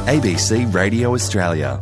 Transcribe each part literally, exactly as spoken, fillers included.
A B C Radio Australia.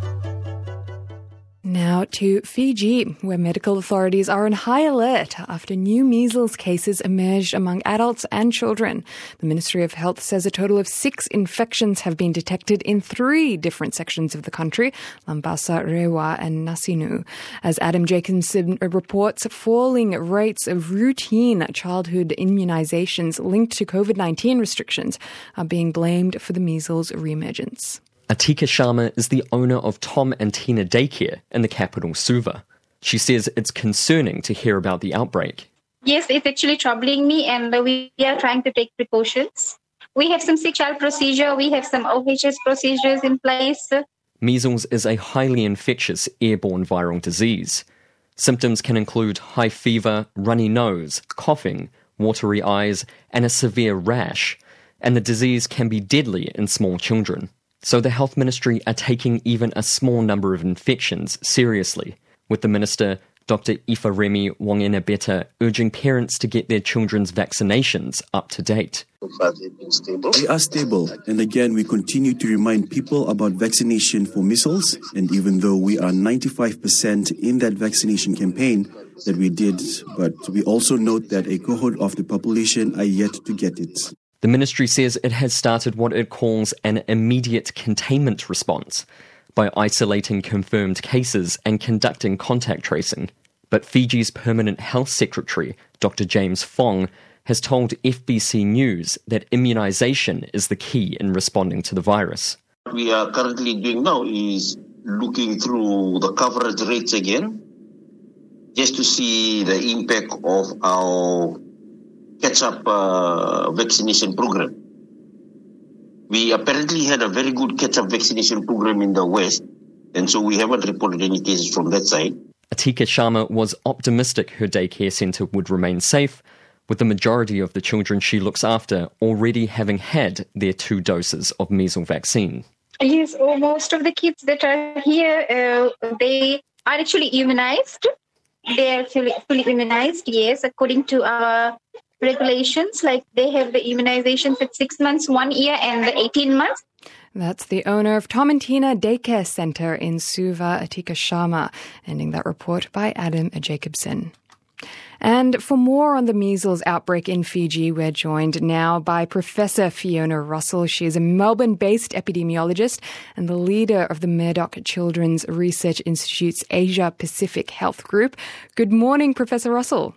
Now to Fiji, where medical authorities are on high alert after new measles cases emerged among adults and children. The Ministry of Health says a total of six infections have been detected in three different sections of the country, Lambasa, Rewa and Nasinu. As Adam Jacobson reports, falling rates of routine childhood immunisations linked to COVID nineteen restrictions are being blamed for the measles reemergence. Atika Sharma is the owner of Tom and Tina Daycare in the capital, Suva. She says it's concerning to hear about the outbreak. Yes, it's actually troubling me, and we are trying to take precautions. We have some sick child procedure, we have some O H S procedures in place. Measles is a highly infectious airborne viral disease. Symptoms can include high fever, runny nose, coughing, watery eyes, and a severe rash. And the disease can be deadly in small children. So the Health Ministry are taking even a small number of infections seriously, with the Minister, Doctor Ifaremi Wangenabeta, urging parents to get their children's vaccinations up to date. We are stable, and again we continue to remind people about vaccination for measles, and even though we are ninety-five percent in that vaccination campaign that we did, but we also note that a cohort of the population are yet to get it. The ministry says it has started what it calls an immediate containment response by isolating confirmed cases and conducting contact tracing. But Fiji's Permanent Health Secretary, Doctor James Fong, has told F B C News that immunisation is the key in responding to the virus. What we are currently doing now is looking through the coverage rates again, just to see the impact of our catch-up uh, vaccination program. We apparently had a very good catch-up vaccination program in the West, and so we haven't reported any cases from that side. Atika Sharma was optimistic her daycare centre would remain safe, with the majority of the children she looks after already having had their two doses of measles vaccine. Yes, oh, most of the kids that are here, uh, they are actually immunized. They are fully, fully immunized, yes, according to our regulations, like they have the immunizations at six months, one year, and the eighteen months. That's the owner of Tom and Tina Daycare Centre in Suva, Atika Sharma, ending that report by Adam Jacobson. And for more on the measles outbreak in Fiji, we're joined now by Professor Fiona Russell. She is a Melbourne-based epidemiologist and the leader of the Murdoch Children's Research Institute's Asia Pacific Health Group. Good morning, Professor Russell.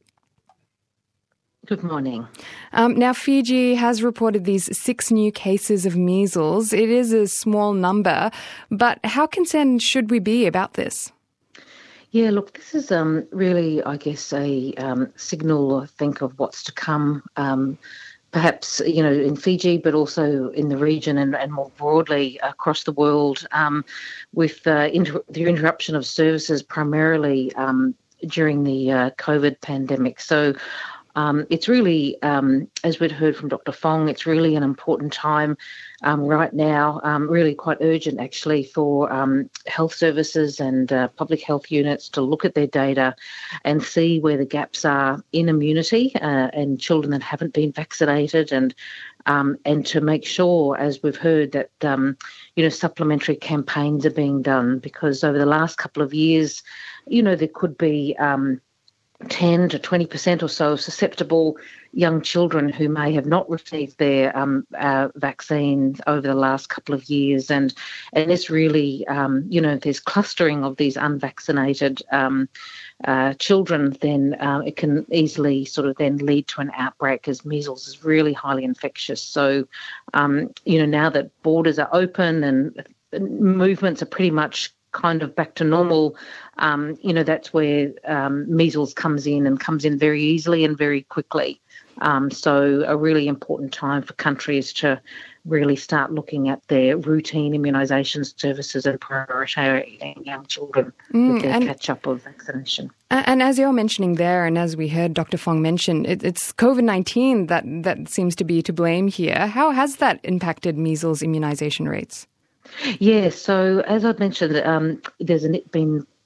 Good morning. Um, now, Fiji has reported these six new cases of measles. It is a small number, but how concerned should we be about this? Yeah, look, this is um, really, I guess, a um, signal, I think, of what's to come, um, perhaps, you know, in Fiji, but also in the region and, and more broadly across the world, um, with uh, inter- the interruption of services primarily um, during the uh, COVID pandemic. So Um, it's really, um, as we'd heard from Doctor Fong, it's really an important time um, right now, um, really quite urgent actually for um, health services and uh, public health units to look at their data and see where the gaps are in immunity uh, and children that haven't been vaccinated, and um, and to make sure, as we've heard, that um, you know supplementary campaigns are being done, because over the last couple of years, you know, there could be um, ten to twenty percent or so of susceptible young children who may have not received their um, uh, vaccines over the last couple of years. And and this really, um, you know, if there's clustering of these unvaccinated um, uh, children, then uh, it can easily sort of then lead to an outbreak, as measles is really highly infectious. So, um, you know, now that borders are open and movements are pretty much kind of back to normal, um, you know, that's where um, measles comes in and comes in very easily and very quickly. Um, so a really important time for countries to really start looking at their routine immunisation services and prioritising young children mm, with their catch-up of vaccination. And as you're mentioning there, and as we heard Doctor Fong mention, it, it's COVID nineteen that, that seems to be to blame here. How has that impacted measles immunisation rates? Yeah, so as I've mentioned, um, there's been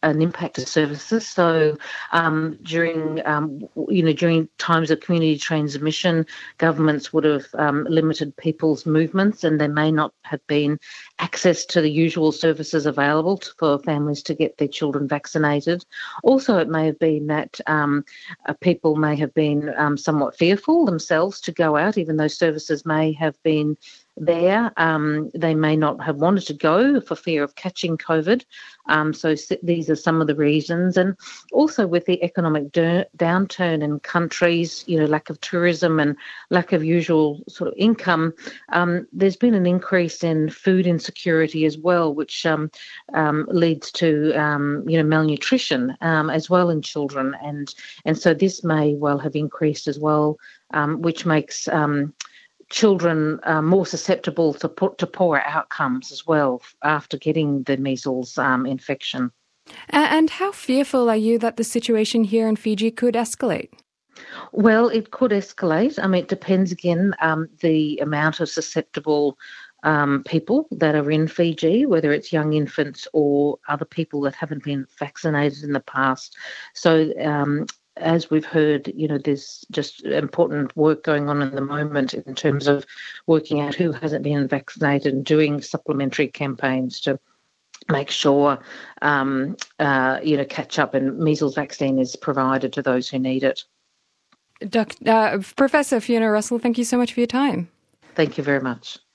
an impact of services. So um, during, um, you know, during times of community transmission, governments would have um, limited people's movements, and there may not have been access to the usual services available to, for families to get their children vaccinated. Also, it may have been that um, uh, people may have been um, somewhat fearful themselves to go out, even though services may have been there. Um, they may not have wanted to go for fear of catching COVID. Um, so these are some of the reasons. And also with the economic d- downturn in countries, you know, lack of tourism and lack of usual sort of income, um, there's been an increase in food insecurity as well, which um, um, leads to, um, you know, malnutrition um, as well in children. And, and so this may well have increased as well, um, which makes um, children are more susceptible to put to poorer outcomes as well after getting the measles um, infection. And how fearful are you that the situation here in Fiji could escalate? Well, it could escalate. I mean, it depends again um, the amount of susceptible um, people that are in Fiji, whether it's young infants or other people that haven't been vaccinated in the past. So um, as we've heard, you know, there's just important work going on at the moment in terms of working out who hasn't been vaccinated and doing supplementary campaigns to make sure, um, uh, you know, catch up and measles vaccine is provided to those who need it. Doctor Uh, Professor Fiona Russell, thank you so much for your time. Thank you very much.